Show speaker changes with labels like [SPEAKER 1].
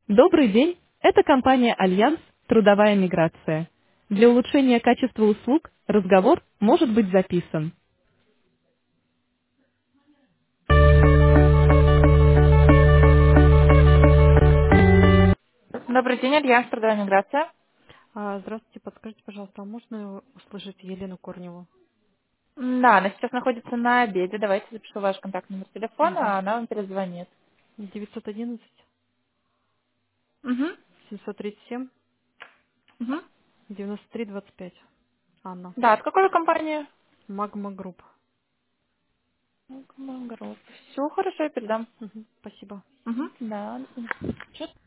[SPEAKER 1] Добрый день, это компания «Альянс. Трудовая миграция». Для улучшения качества услуг разговор может быть записан. Добрый день, Альянс. Трудовая миграция.
[SPEAKER 2] Здравствуйте, подскажите, пожалуйста, а можно услышать Елену Корневу?
[SPEAKER 1] Да, она сейчас находится на обеде. Давайте запишу ваш контактный номер
[SPEAKER 2] Угу.
[SPEAKER 1] телефона, а она вам перезвонит.
[SPEAKER 2] 911
[SPEAKER 1] Угу.
[SPEAKER 2] 737
[SPEAKER 1] Угу.
[SPEAKER 2] 9325. Анна.
[SPEAKER 1] Да, от какой вы компании?
[SPEAKER 2] Магма Групп.
[SPEAKER 1] Все хорошо, я передам.
[SPEAKER 2] Спасибо.
[SPEAKER 1] Угу. Да. Чё?